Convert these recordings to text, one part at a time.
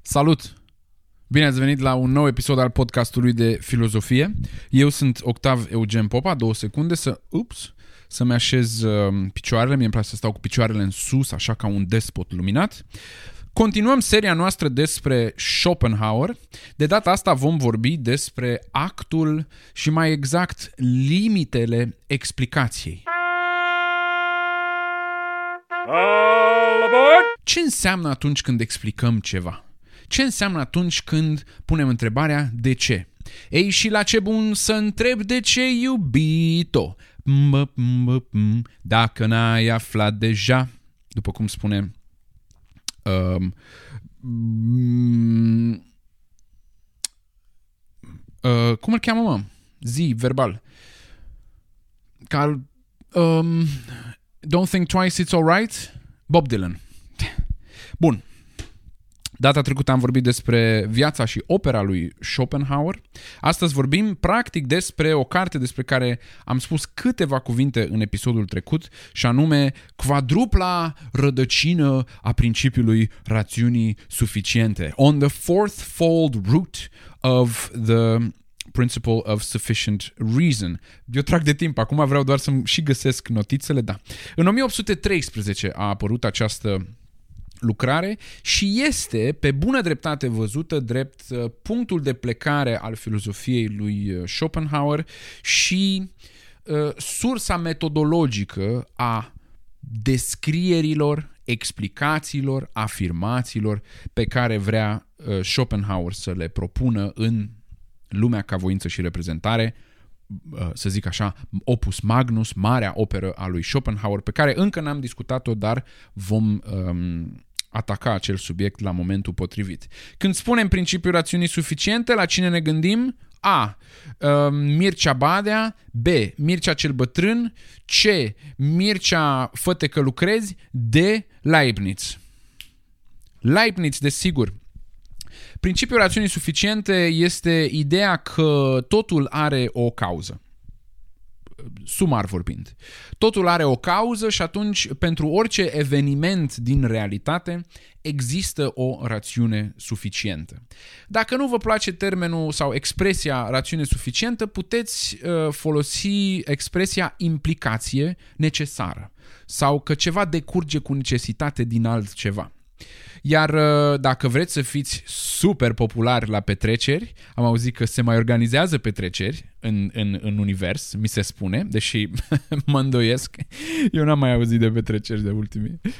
Salut! Bine ați venit la un nou episod al podcastului de filozofie. Eu sunt Octav Eugen Popa. 2 secunde să-mi așez picioarele. Mie îmi place să stau cu picioarele în sus, așa ca un despot luminat. Continuăm seria noastră despre Schopenhauer. De data asta vom vorbi despre actul și mai exact limitele explicației. Ce înseamnă atunci când explicăm ceva? Ce înseamnă atunci când punem întrebarea de ce? Ei, și la ce bun să întreb de ce, iubito? Dacă n-ai aflat deja, după cum spune cum îl cheamă, mă? Zi, verbal. Don't think twice, it's alright. Bob Dylan. Bun. Data trecută am vorbit despre viața și opera lui Schopenhauer. Astăzi vorbim practic despre o carte despre care am spus câteva cuvinte în episodul trecut, și anume Quadrupla rădăcină a principiului rațiunii suficiente. On the fourth-fold root of the principle of sufficient reason. Eu trag de timp, acum vreau doar să-mi și găsesc notițele, da. În 1813 a apărut această lucrare și este pe bună dreptate văzută drept punctul de plecare al filozofiei lui Schopenhauer și sursa metodologică a descrierilor, explicațiilor, afirmațiilor pe care vrea Schopenhauer să le propună în Lumea ca voință și reprezentare, să zic așa, Opus Magnus, marea operă a lui Schopenhauer, pe care încă n-am discutat-o, dar vom ataca acel subiect la momentul potrivit. Când spunem principiul rațiunii suficiente, la cine ne gândim? A. Mircea Badea. B. Mircea cel bătrân. C. Mircea fă-te că lucrezi. D. Leibniz. Leibniz, desigur. Principiul rațiunii suficiente este ideea că totul are o cauză. Sumar vorbind. Totul are o cauză și atunci pentru orice eveniment din realitate există o rațiune suficientă. Dacă nu vă place termenul sau expresia rațiune suficientă, puteți folosi expresia implicație necesară sau că ceva decurge cu necesitate din altceva. Iar dacă vreți să fiți super populari la petreceri, am auzit că se mai organizează petreceri în univers, mi se spune, deși mă îndoiesc. Eu n-am mai auzit de petreceri de ultimii 5-6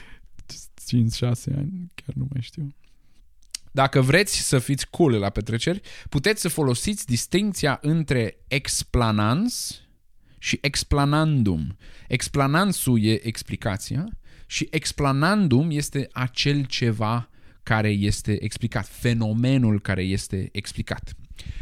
ani, chiar nu mai știu. Dacă vreți să fiți cool la petreceri, puteți să folosiți distincția între explanans și explanandum. Explanansul e explicația și explanandum este acel ceva care este explicat, fenomenul care este explicat.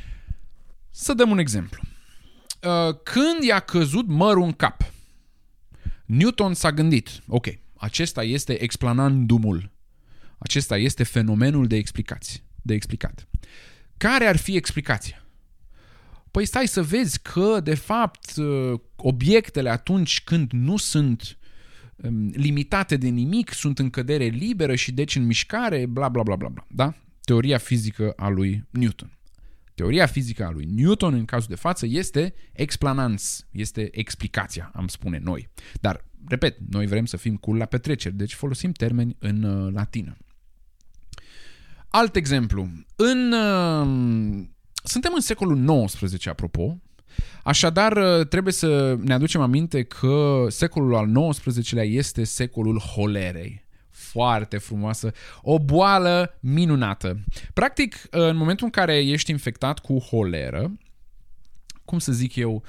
Să dăm un exemplu. Când i-a căzut mărul în cap, Newton s-a gândit, ok, acesta este explanandumul, acesta este fenomenul de explicat. Care ar fi explicația? Păi stai să vezi că, de fapt, obiectele atunci când nu sunt limitate de nimic, sunt în cădere liberă și deci în mișcare, bla bla bla bla bla. Da? Teoria fizică a lui Newton. Teoria fizică a lui Newton, în cazul de față, este explanans, este explicația, am spune noi. Dar, repet, noi vrem să fim cool la petreceri, deci folosim termeni în latină. Alt exemplu. Suntem în secolul XIX, apropo. Așadar, trebuie să ne aducem aminte că secolul al XIX-lea este secolul holerei. Foarte frumoasă, o boală minunată. Practic, în momentul în care ești infectat cu holeră, cum să zic eu,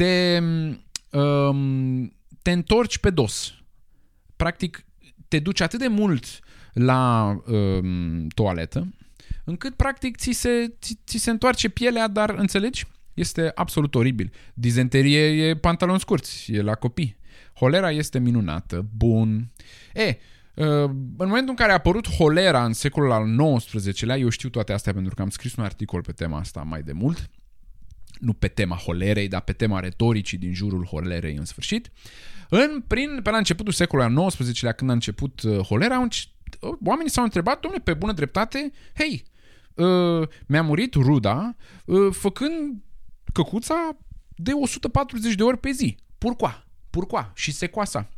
te întorci pe dos. Practic, te duci atât de mult la toaletă, încât practic ți se întoarce pielea, dar înțelegi? Este absolut oribil. Dizenterie e pantaloni scurți, e la copii. Holera este minunată, bun. În momentul în care a apărut holera în secolul al XIX-lea, eu știu toate astea pentru că am scris un articol pe tema asta mai de mult, nu pe tema holerei, dar pe tema retoricii din jurul holerei în sfârșit. Pe la începutul secolului al XIX-lea, când a început holera, oamenii s-au întrebat, dom'le, pe bună dreptate, hei, mi-a murit ruda făcând căcuța de 140 de ori pe zi. Pourquoi? Și secoasa.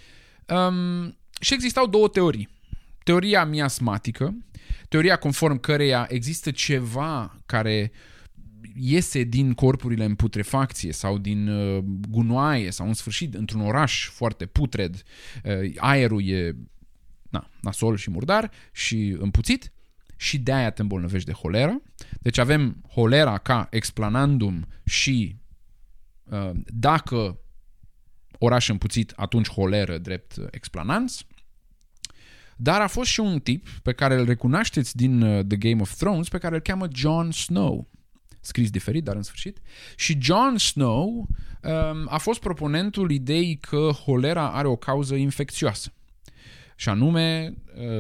Și existau două teorii. Teoria miasmatică, teoria conform căreia există ceva care iese din corpurile în putrefacție sau din gunoaie sau în sfârșit într-un oraș foarte putred, aerul e nasol și murdar și împuțit și de-aia te îmbolnăvești de holeră. Deci avem holera ca explanandum și dacă oraș împuțit, atunci holeră drept explanans. Dar a fost și un tip pe care îl recunoașteți din The Game of Thrones, pe care îl cheamă Jon Snow. Scris diferit, dar în sfârșit. Și Jon Snow a fost proponentul ideii că holera are o cauză infecțioasă. Și anume,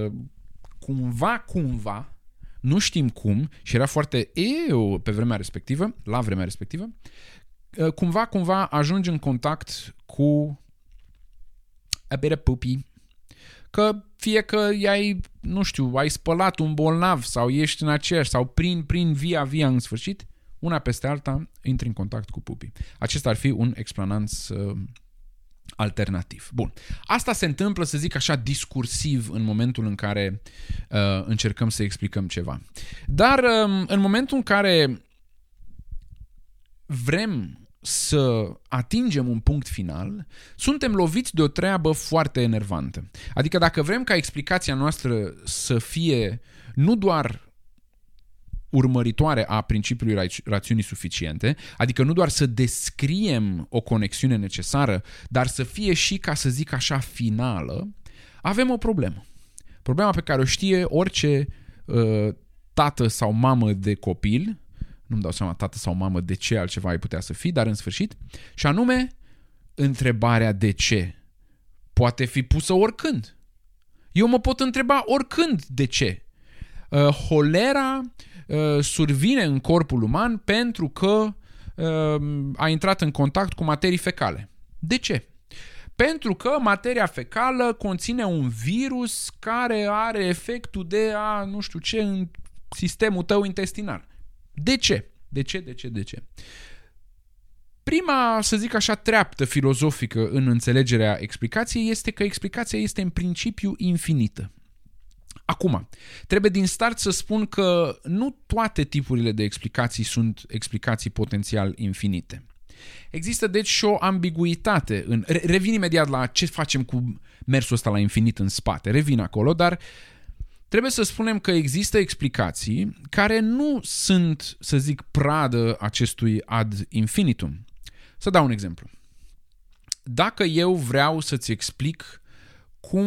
cumva, nu știm cum, și era foarte la vremea respectivă, cumva ajunge în contact cu a bit of poopy. Că fie că ai spălat un bolnav sau ești în aceeași, sau prin via în sfârșit, una peste alta intri în contact cu pupii. Acesta ar fi un explanans alternativ. Bun. Asta se întâmplă, să zic așa, discursiv în momentul în care încercăm să explicăm ceva. Dar în momentul în care vrem să atingem un punct final, suntem loviți de o treabă foarte enervantă. Adică dacă vrem ca explicația noastră să fie nu doar urmăritoare a principiului rațiunii suficiente, adică nu doar să descriem o conexiune necesară, dar să fie și, ca să zic așa, finală, avem o problemă. Problema pe care o știe orice tată sau mamă de copil, nu-mi dau seama tată sau mamă de ce altceva ai putea să fii, dar în sfârșit, și anume, întrebarea de ce poate fi pusă oricând. Eu mă pot întreba oricând de ce. Holera survine în corpul uman pentru că a intrat în contact cu materii fecale. De ce? Pentru că materia fecală conține un virus care are efectul de a nu știu ce în sistemul tău intestinal. De ce? De ce? Prima, să zic așa, treaptă filozofică în înțelegerea explicației este că explicația este în principiu infinită. Acum, trebuie din start să spun că nu toate tipurile de explicații sunt explicații potențial infinite. Există deci și o ambiguitate. Revin imediat la ce facem cu mersul ăsta la infinit în spate. Revin acolo, dar trebuie să spunem că există explicații care nu sunt, să zic, pradă acestui ad infinitum. Să dau un exemplu. Dacă eu vreau să-ți explic cum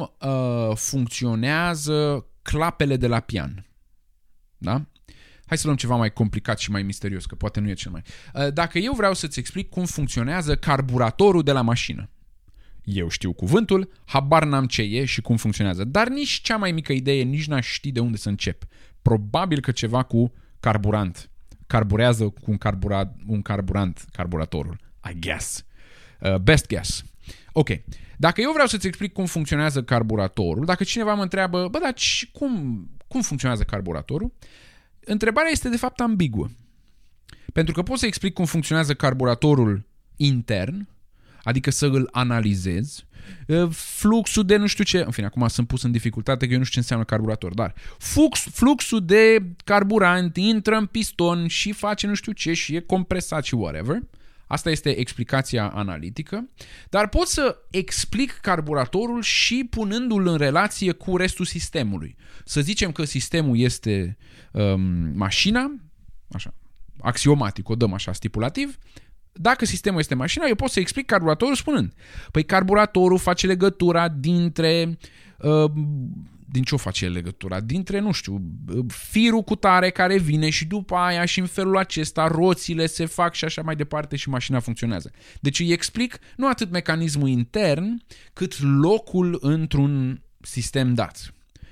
funcționează clapele de la pian, da? Hai să luăm ceva mai complicat și mai misterios, că poate nu e cel mai... Dacă eu vreau să-ți explic cum funcționează carburatorul de la mașină, eu știu cuvântul, habar n-am ce e și cum funcționează, dar nici cea mai mică idee, nici n-aș ști de unde să încep. Probabil că ceva cu carburant. Carburează cu un carburant carburatorul. I guess. Best guess. Ok. Dacă eu vreau să-ți explic cum funcționează carburatorul, dacă cineva mă întreabă, dar cum funcționează carburatorul? Întrebarea este de fapt ambiguă. Pentru că pot să explic cum funcționează carburatorul intern, adică să îl analizez, fluxul de nu știu ce, în fine, acum sunt pus în dificultate că eu nu știu ce înseamnă carburator, dar fluxul de carburant intră în piston și face nu știu ce și e compresat și whatever. Asta este explicația analitică, dar pot să explic carburatorul și punându-l în relație cu restul sistemului. Să zicem că sistemul este mașina, așa, axiomatic, o dăm așa stipulativ. Dacă sistemul este mașina, eu pot să explic carburatorul spunând, păi carburatorul face legătura dintre... din ce o face legătura? Dintre, nu știu, firul cu tare care vine și după aia și în felul acesta roțile se fac și așa mai departe și mașina funcționează. Deci îi explic nu atât mecanismul intern, cât locul într-un sistem dat.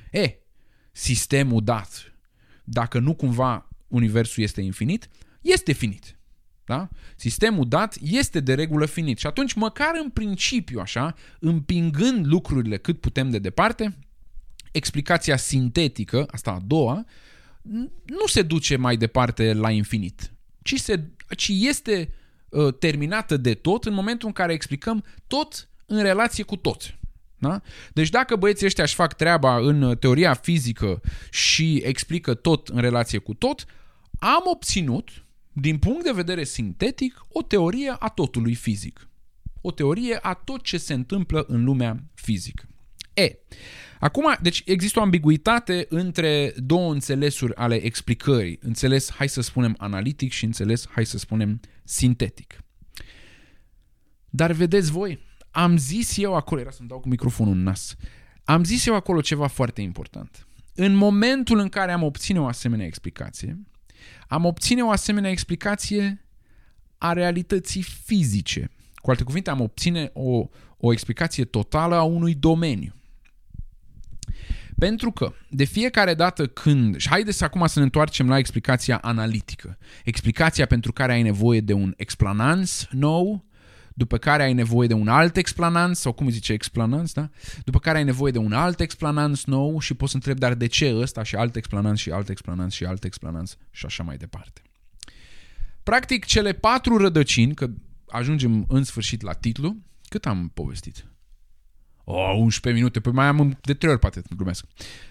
Sistemul dat, dacă nu cumva universul este infinit, este finit. Da? Sistemul dat este de regulă finit și atunci măcar în principiu așa, împingând lucrurile cât putem de departe, explicația sintetică, asta a doua, nu se duce mai departe la infinit, ci este terminată de tot în momentul în care explicăm tot în relație cu tot. Da? Deci dacă băieții ăștia își fac treaba în teoria fizică și explică tot în relație cu tot, am obținut, din punct de vedere sintetic, o teorie a totului fizic. O teorie a tot ce se întâmplă în lumea fizică. Acum, deci există o ambiguitate între două înțelesuri ale explicării. Înțeles, hai să spunem, analitic și înțeles, hai să spunem, sintetic. Dar vedeți voi, am zis eu acolo, era să-mi dau cu microfonul în nas, am zis eu acolo ceva foarte important. În momentul în care am obține o asemenea explicație, am obține o asemenea explicație a realității fizice. Cu alte cuvinte, am obține o explicație totală a unui domeniu. Pentru că de fiecare dată când... Și haideți acum să ne întoarcem la explicația analitică. Explicația pentru care ai nevoie de un explanans nou, după care ai nevoie de un alt explanans, sau cum zice explanans, da? După care ai nevoie de un alt explanans nou și poți să întrebi, dar de ce ăsta și alt explanans și alt explanans și alt explanans și așa mai departe. Practic, cele 4 rădăcini, că ajungem în sfârșit la titlu, cât am povestit? 11 minute, păi mai am de 3 ori, poate, glumesc.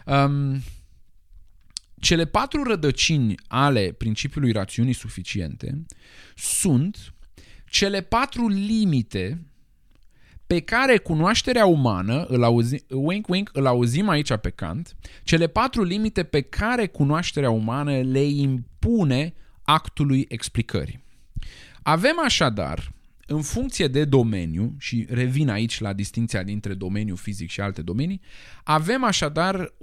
Cele 4 rădăcini ale principiului rațiunii suficiente sunt cele 4 limite pe care cunoașterea umană, îl auzim aici pe Kant, cele 4 limite pe care cunoașterea umană le impune actului explicării. Avem așadar, în funcție de domeniu, și revin aici la distinția dintre domeniul fizic și alte domenii, avem așadar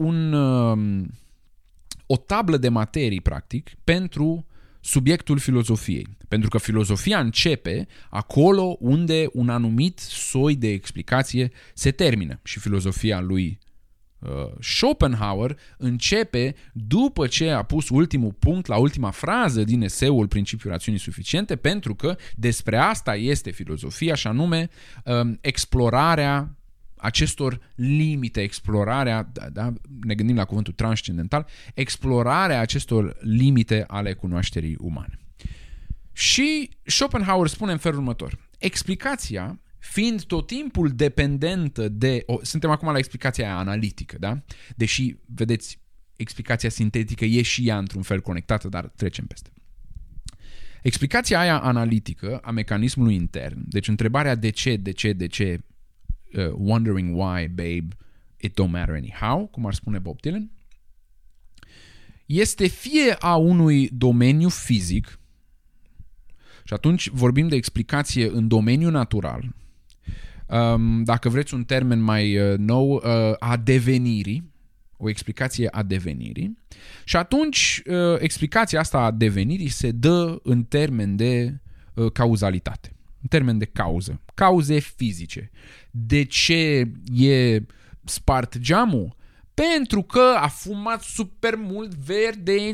o tablă de materii, practic, pentru subiectul filozofiei. Pentru că filozofia începe acolo unde un anumit soi de explicație se termină. Și filozofia lui Schopenhauer începe după ce a pus ultimul punct la ultima frază din eseul Principiul rațiunii suficiente, pentru că despre asta este filozofia, și anume explorarea acestor limite, explorarea, da, ne gândim la cuvântul transcendental, explorarea acestor limite ale cunoașterii umane. Și Schopenhauer spune în felul următor: explicația, fiind tot timpul dependentă de... suntem acum la explicația aia analitică, da? Deși, vedeți, explicația sintetică e și ea într-un fel conectată, dar trecem peste. Explicația aia analitică a mecanismului intern, deci întrebarea de ce, wondering why, babe, it don't matter anyhow, cum ar spune Bob Dylan, este fie a unui domeniu fizic, și atunci vorbim de explicație în domeniul natural, dacă vreți un termen mai nou, a devenirii, o explicație a devenirii, și atunci explicația asta a devenirii se dă în termen de cauzalitate, în termen de cauză, cauze fizice. De ce e spart geamul? Pentru că a fumat super mult verde,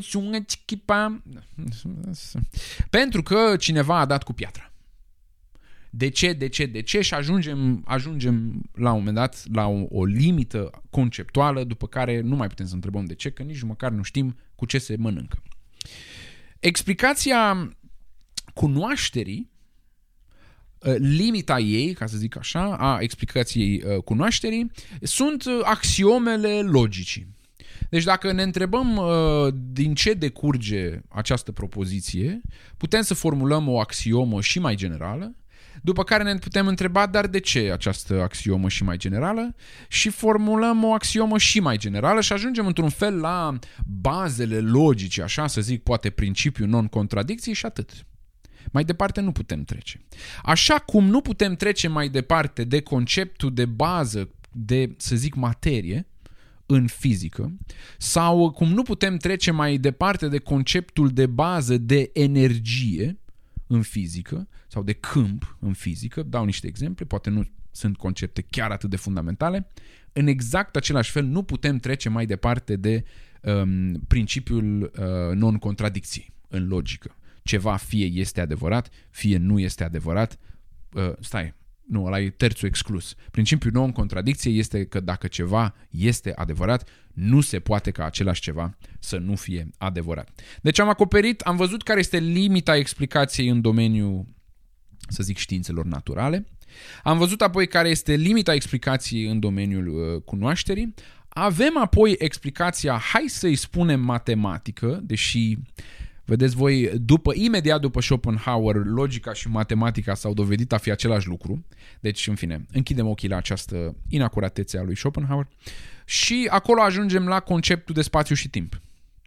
pentru că cineva a dat cu piatra. De ce? Și ajungem la un moment dat la o limită conceptuală, după care nu mai putem să întrebăm de ce, că nici măcar nu știm cu ce se mănâncă. Explicația cunoașterii, limita ei, ca să zic așa, a explicației cunoașterii, sunt axiomele logicii. Deci dacă ne întrebăm din ce decurge această propoziție, putem să formulăm o axiomă și mai generală, după care ne putem întreba, dar de ce această axiomă și mai generală? Și formulăm o axiomă și mai generală și ajungem într-un fel la bazele logice, așa să zic, poate principiul non-contradicției și atât. Mai departe nu putem trece. Așa cum nu putem trece mai departe de conceptul de bază de, să zic, materie în fizică, sau cum nu putem trece mai departe de conceptul de bază de energie în fizică, sau de câmp în fizică, dau niște exemple, poate nu sunt concepte chiar atât de fundamentale, în exact același fel nu putem trece mai departe de principiul non-contradicției în logică. Ceva fie este adevărat, fie nu este adevărat. Nu, ăla e terțul exclus. Principiul nou în contradicție este că dacă ceva este adevărat, nu se poate ca același ceva să nu fie adevărat. Deci am văzut care este limita explicației în domeniul, să zic, științelor naturale. Am văzut apoi care este limita explicației în domeniul cunoașterii. Avem apoi explicația, hai să-i spunem matematică, deși, vedeți voi, imediat după Schopenhauer, logica și matematica s-au dovedit a fi același lucru. Deci, în fine, închidem ochii la această inacuratețe a lui Schopenhauer. Și acolo ajungem la conceptul de spațiu și timp.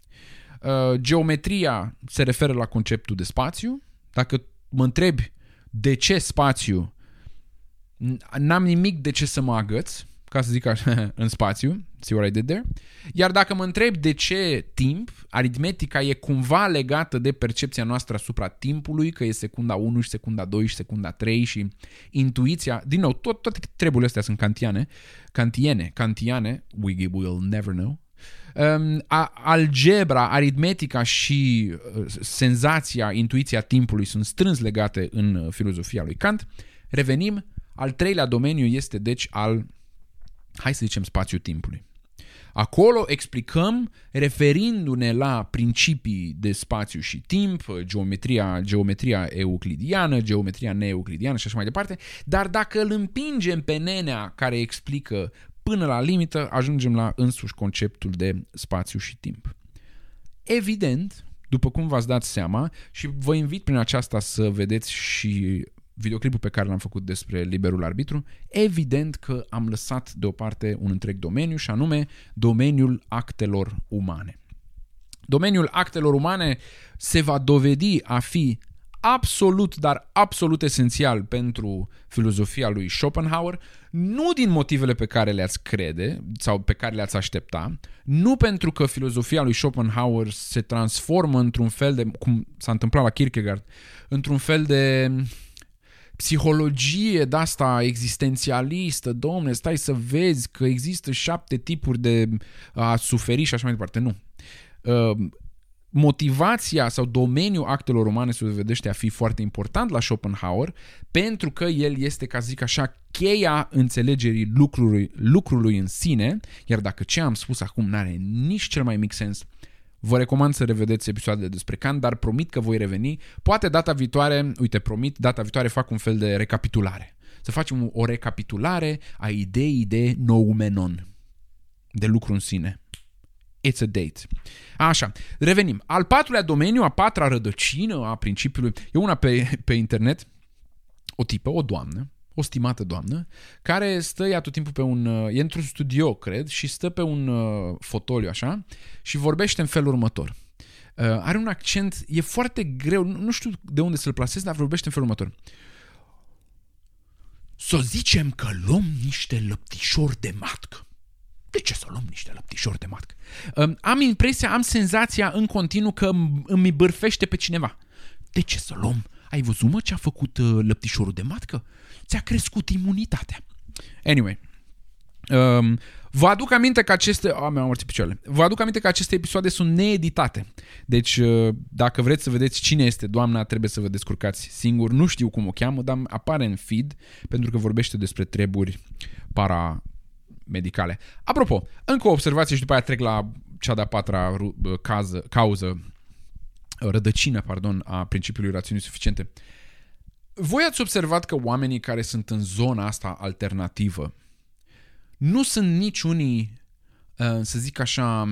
Geometria se referă la conceptul de spațiu. Dacă mă întrebi de ce spațiu, n-am nimic de ce să mă agăț, ca să zic așa, în spațiu. See what I did there? Iar dacă mă întreb de ce timp, aritmetica e cumva legată de percepția noastră asupra timpului, că e secunda 1 și secunda 2 și secunda 3 și intuiția, din nou, toate treburile astea sunt kantiene, we will never know. Algebra, aritmetica și senzația, intuiția timpului sunt strâns legate în filozofia lui Kant. Revenim, al treilea domeniu este deci hai să zicem, spațiul timpului. Acolo explicăm, referindu-ne la principii de spațiu și timp, geometria euclidiană, geometria neeuclidiană și așa mai departe, dar dacă îl împingem pe nenea care explică până la limită, ajungem la însuși conceptul de spațiu și timp. Evident, după cum v-ați dat seama, și vă invit prin aceasta să vedeți și videoclipul pe care l-am făcut despre liberul arbitru, evident că am lăsat deoparte un întreg domeniu și anume domeniul actelor umane. Domeniul actelor umane se va dovedi a fi absolut, dar absolut esențial pentru filozofia lui Schopenhauer, nu din motivele pe care le-ați crede sau pe care le-ați aștepta, nu pentru că filozofia lui Schopenhauer se transformă într-un fel de, cum s-a întâmplat la Kierkegaard, într-un fel de psihologie de-asta existențialistă, domne, stai să vezi că există 7 tipuri de a suferi și așa mai departe. Nu. Motivația sau domeniul actelor umane se dovedește a fi foarte important la Schopenhauer pentru că el este, ca să zic așa, cheia înțelegerii lucrului în sine, iar dacă ce am spus acum n-are nici cel mai mic sens, vă recomand să revedeți episoadele despre Kant, dar promit că voi reveni. Poate data viitoare, data viitoare fac un fel de recapitulare. Să facem o recapitulare a ideii de noumenon, de lucru în sine. It's a date. Așa, revenim. Al patrulea domeniu, a patra rădăcină a principiului, e una pe internet, o tipă, o doamnă, o stimată doamnă, care stă ea tot timpul e într-un studio, cred, și stă pe un fotoliu așa și vorbește în felul următor. Are un accent, e foarte greu, nu știu de unde să-l plasez, dar vorbește în felul următor. Să zicem că luăm niște lăptișori de matcă. De ce să luăm niște lăptișori de matcă? Am senzația în continuu că îmi bârfește pe cineva. De ce să luăm? Ai văzut, mă, ce a făcut lăptișorul de matcă? Ți-a crescut imunitatea. Anyway. Vă aduc aminte că aceste episoade sunt needitate. Deci, dacă vreți să vedeți cine este doamna, trebuie să vă descurcați singur. Nu știu cum o cheamă, dar apare în feed pentru că vorbește despre treburi paramedicale. Apropo, încă o observație și după aia trec la cea de-a patra rădăcină a principiului rațiunii suficiente. Voi ați observat că oamenii care sunt în zona asta alternativă nu sunt nici unii, să zic așa,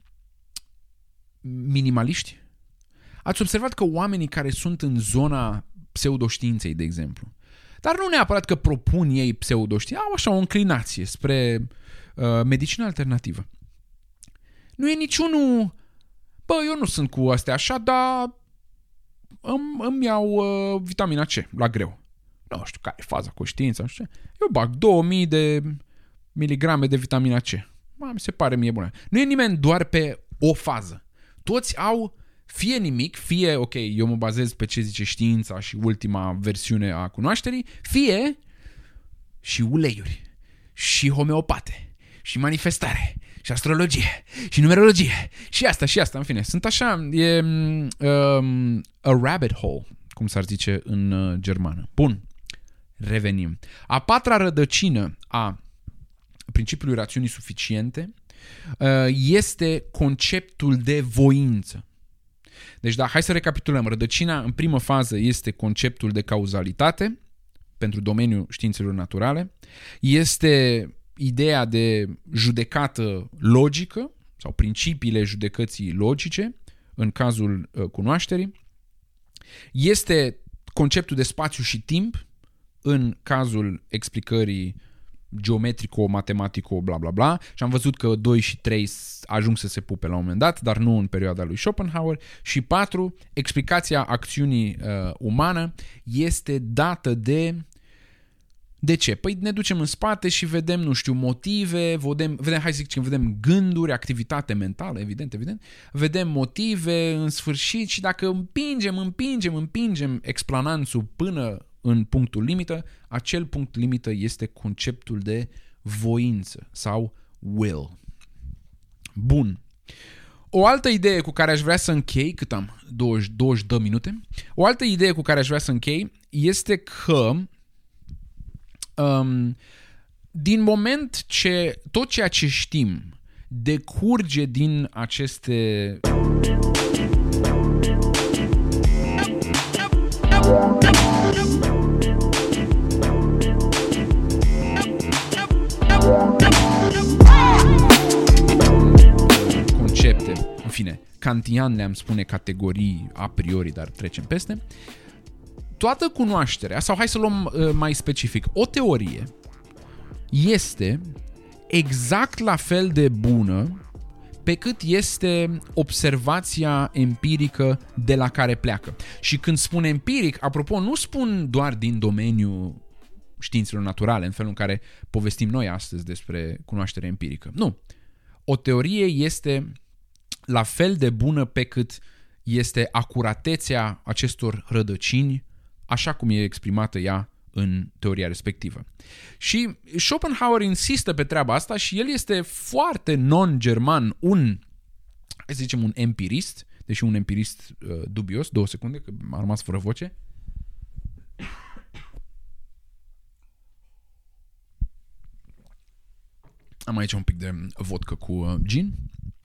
minimaliști? Ați observat că oamenii care sunt în zona pseudoștiinței, de exemplu, dar nu neapărat că propun ei pseudoștiințe, au așa o înclinație spre medicină alternativă. Nu e niciunul, eu nu sunt cu astea așa, dar îmi iau vitamina C la greu. Nu știu care e faza cu știința, nu știu. Eu bag 2000 de miligrame de vitamina C. Mi se pare mie bună. Nu e nimeni doar pe o fază. Toți au fie nimic, fie, ok, eu mă bazez pe ce zice știința și ultima versiune a cunoașterii, fie și uleiuri, și homeopate, și manifestare, și astrologie, și numerologie, și asta, în fine. Sunt așa, e a rabbit hole, cum s-ar zice în germană. Bun. revenim. A patra rădăcină a principiului rațiunii suficiente este conceptul de voință. Deci, hai să recapitulăm. Rădăcina, în primă fază, este conceptul de cauzalitate pentru domeniul științelor naturale. Este ideea de judecată logică sau principiile judecății logice în cazul cunoașterii. Este conceptul de spațiu și timp în cazul explicării geometrico-matematico, bla bla bla, și am văzut că 2 și 3 ajung să se pupe la un moment dat, dar nu în perioada lui Schopenhauer. Și 4, explicația acțiunii umană este dată de ce? Păi ne ducem în spate și vedem, nu știu, motive, vedem gânduri, activitate mentală, evident, vedem motive în sfârșit și dacă împingem explananțul până în punctul limită, acel punct limită este conceptul de voință sau will. Bun. O altă idee cu care aș vrea să închei, cât am? 20 de minute? O altă idee cu care aș vrea să închei este că din moment ce tot ceea ce știm decurge din aceste concepte, în fine, kantian le-am spune categorii a priori, dar trecem peste. Toată cunoașterea, sau hai să luăm mai specific, o teorie este exact la fel de bună pe cât este observația empirică de la care pleacă. Și când spun empiric, apropo, nu spun doar din domeniul științelor naturale, în felul în care povestim noi astăzi despre cunoaștere empirică. Nu. O teorie este la fel de bună pe cât este acuratețea acestor rădăcini, așa cum e exprimată ea în teoria respectivă. Și Schopenhauer insistă pe treaba asta și el este foarte non-german, hai să zicem un empirist, deși un empirist dubios, 2 secunde, că m-a rămas fără voce. Am aici un pic de vodcă cu gin.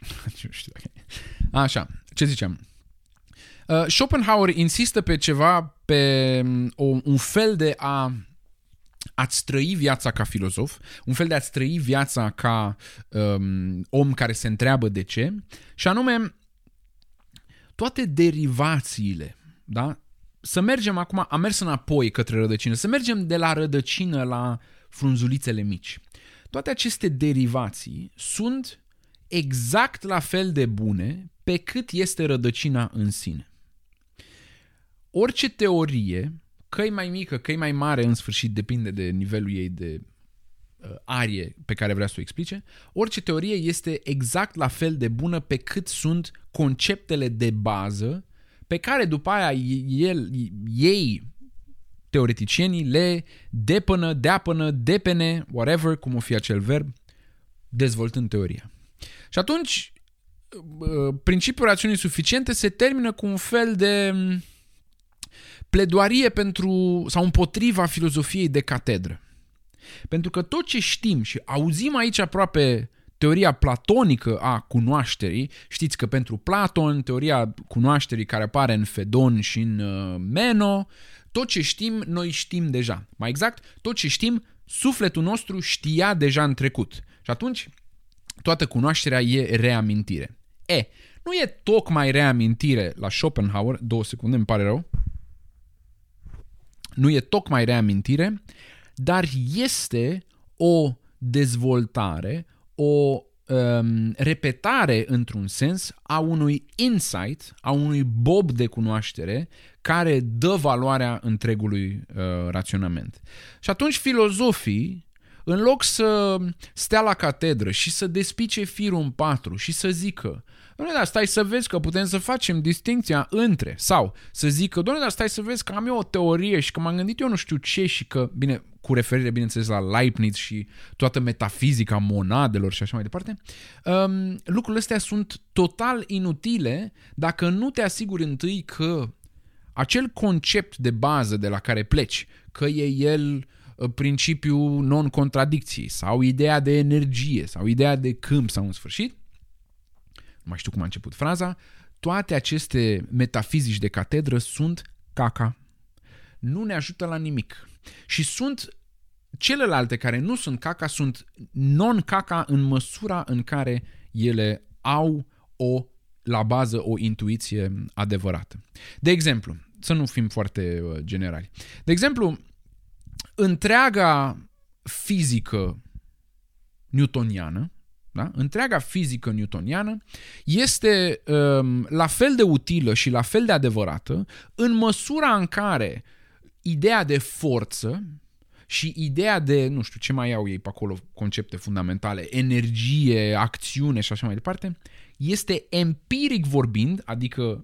Așa, ce ziceam? Schopenhauer insistă pe ceva, pe un fel de a-ți trăi viața ca filozof, un fel de a-ți trăi viața ca om care se întreabă de ce, și anume toate derivațiile, da? Să mergem acum, am mers înapoi către rădăcină, să mergem de la rădăcină la frunzulițele mici. Toate aceste derivații sunt exact la fel de bune pe cât este rădăcina în sine. Orice teorie, că-i mai mică, că-i mai mare, în sfârșit depinde de nivelul ei de arie pe care vrea să o explice, orice teorie este exact la fel de bună pe cât sunt conceptele de bază pe care după aia ei, teoreticienii, le depene, whatever, cum o fi acel verb, dezvoltând teoria. Și atunci, principiul rațiunii suficiente se termină cu un fel de pledoarie pentru sau împotriva filozofiei de catedră. Pentru că tot ce știm și auzim aici aproape teoria platonică a cunoașterii, știți că pentru Platon, teoria cunoașterii care apare în Fedon și în Meno, tot ce știm, noi știm deja. Mai exact, tot ce știm, sufletul nostru știa deja în trecut. Și atunci, toată cunoașterea e reamintire. Nu e tocmai reamintire la Schopenhauer, 2 secunde, îmi pare rău, nu e tocmai reamintire, dar este o dezvoltare, o repetare într-un sens a unui insight, a unui bob de cunoaștere care dă valoarea întregului raționament. Și atunci filozofii, în loc să stea la catedră și să despice firul în 4 și să zică, doamne, dar stai să vezi că putem să facem distincția între, sau să zică, doamne, dar stai să vezi că am eu o teorie și că m-am gândit eu nu știu ce și că, bine, cu referire, bineînțeles, la Leibniz și toată metafizica monadelor și așa mai departe, lucrurile astea sunt total inutile dacă nu te asiguri întâi că acel concept de bază de la care pleci, că e el principiul non-contradicției sau ideea de energie sau ideea de câmp sau în sfârșit, nu mai știu cum a început fraza, toate aceste metafizici de catedră sunt caca. Nu ne ajută la nimic. Și sunt celelalte care nu sunt caca, sunt non-caca în măsura în care ele au la bază o intuiție adevărată. De exemplu, să nu fim foarte generali. De exemplu, întreaga fizică newtoniană, da? Întreaga fizică newtoniană este la fel de utilă și la fel de adevărată în măsura în care ideea de forță și ideea de, nu știu, ce mai au ei pe acolo, concepte fundamentale, energie, acțiune și așa mai departe, este empiric vorbind, adică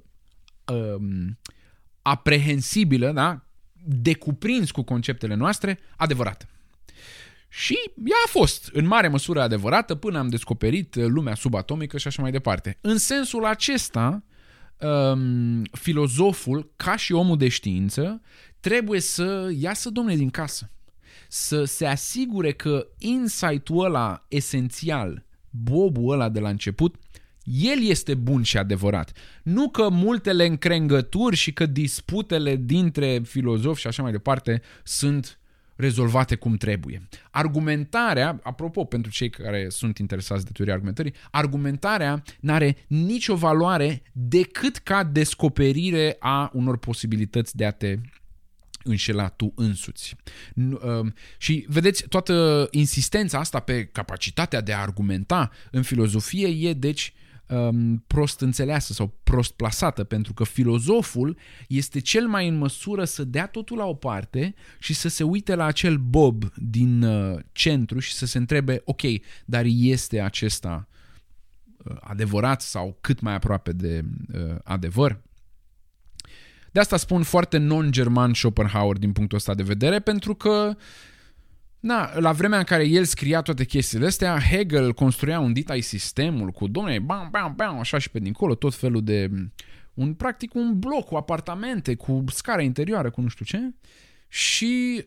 aprehensibilă, da? Decuprins cu conceptele noastre, adevărată. Și ea a fost în mare măsură adevărată până am descoperit lumea subatomică și așa mai departe. În sensul acesta, filozoful, ca și omul de știință, trebuie să iasă, domne, din casă. Să se asigure că insight-ul ăla esențial, bobul ăla de la început, el este bun și adevărat. Nu că multele încrengături și că disputele dintre filozofi și așa mai departe sunt rezolvate cum trebuie. Argumentarea, apropo, pentru cei care sunt interesați de teoria argumentării, argumentarea n-are nicio valoare decât ca descoperire a unor posibilități de a te înșela tu însuți. Și vedeți, toată insistența asta pe capacitatea de a argumenta în filozofie e, deci, prost înțeleasă sau prost plasată, pentru că filozoful este cel mai în măsură să dea totul la o parte și să se uite la acel bob din centru și să se întrebe, ok, dar este acesta adevărat sau cât mai aproape de adevăr? De asta spun foarte non-german Schopenhauer din punctul ăsta de vedere, pentru că la vremea în care el scria toate chestiile astea, Hegel construia un ditai sistemul cu, domne, bam, bam, bam, așa și pe dincolo, tot felul de, practic un bloc cu apartamente, cu scară interioară, cu nu știu ce. Și,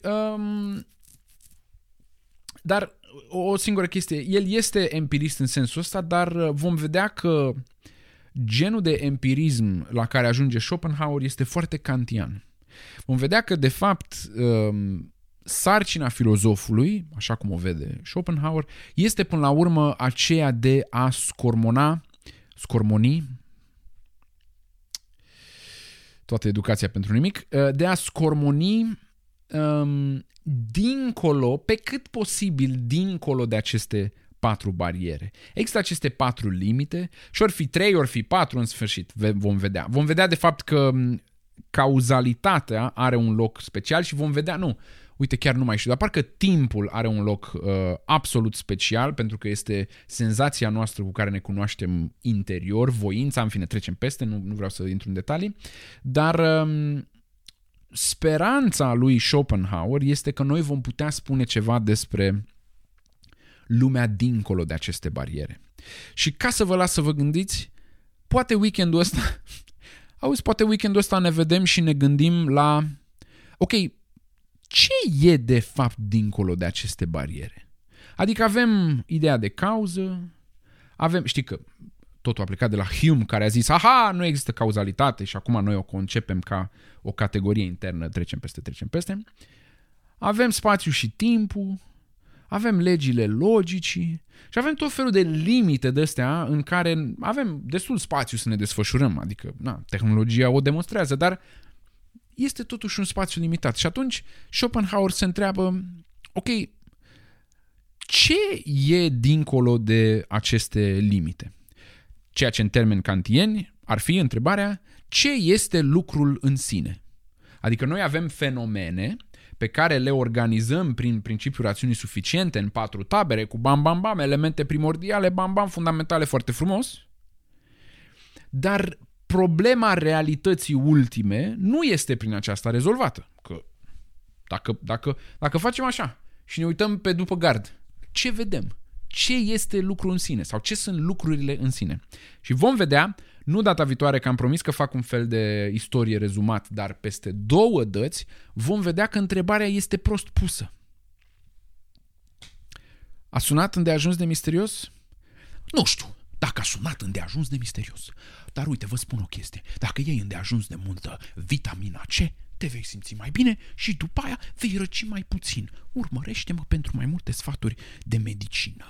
dar o singură chestie, el este empirist în sensul ăsta, dar vom vedea că genul de empirism la care ajunge Schopenhauer este foarte kantian. Vom vedea că, de fapt, sarcina filozofului, așa cum o vede Schopenhauer, este până la urmă aceea de a scormoni, toată educația pentru nimic, de a scormoni dincolo, pe cât posibil dincolo de aceste 4 bariere. Există aceste 4 limite și ori fi 3, ori fi 4, în sfârșit vom vedea. Vom vedea de fapt că cauzalitatea are un loc special și vom vedea, uite, chiar nu mai știu, dar parcă timpul are un loc absolut special, pentru că este senzația noastră cu care ne cunoaștem interior, voința, în fine, trecem peste, nu vreau să intru în detalii, dar speranța lui Schopenhauer este că noi vom putea spune ceva despre lumea dincolo de aceste bariere. Și ca să vă las să vă gândiți, poate weekendul ăsta ne vedem și ne gândim la, ok, ce e de fapt dincolo de aceste bariere? Adică avem ideea de cauză, știi că totul a plecat de la Hume, care a zis, nu există cauzalitate și acum noi o concepem ca o categorie internă, trecem peste. Avem spațiu și timpul, avem legile logicii și avem tot felul de limite de astea în care avem destul spațiu să ne desfășurăm, adică tehnologia o demonstrează, dar este totuși un spațiu limitat. Și atunci Schopenhauer se întreabă, ok, ce e dincolo de aceste limite? Ceea ce în termeni kantieni ar fi întrebarea, ce este lucrul în sine? Adică noi avem fenomene pe care le organizăm prin principiul rațiunii suficiente în 4 tabere, cu bam, bam, bam, elemente primordiale, bam, bam, fundamentale, foarte frumos, dar problema realității ultime nu este prin aceasta rezolvată. Că dacă facem așa și ne uităm pe după gard, ce vedem? Ce este lucrul în sine? Sau ce sunt lucrurile în sine? Și vom vedea, Nu data viitoare, că am promis că fac un fel de istorie rezumat, dar peste 2 dăți vom vedea că întrebarea este prost pusă. A sunat îndeajuns de misterios? Nu știu dacă a sunat îndeajuns de misterios. Dar uite, vă spun o chestie. Dacă iei îndeajuns de multă vitamina C, te vei simți mai bine și după aia vei răci mai puțin. Urmărește-mă pentru mai multe sfaturi de medicină.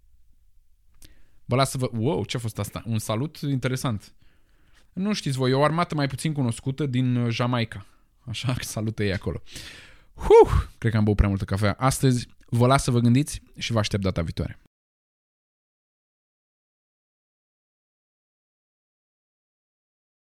Vă las să vă... Wow, ce a fost asta? Un salut interesant. Nu știți voi, e o armată mai puțin cunoscută din Jamaica. Așa că salută ei acolo. Cred că am băut prea multă cafea. Astăzi vă las să vă gândiți și vă aștept data viitoare.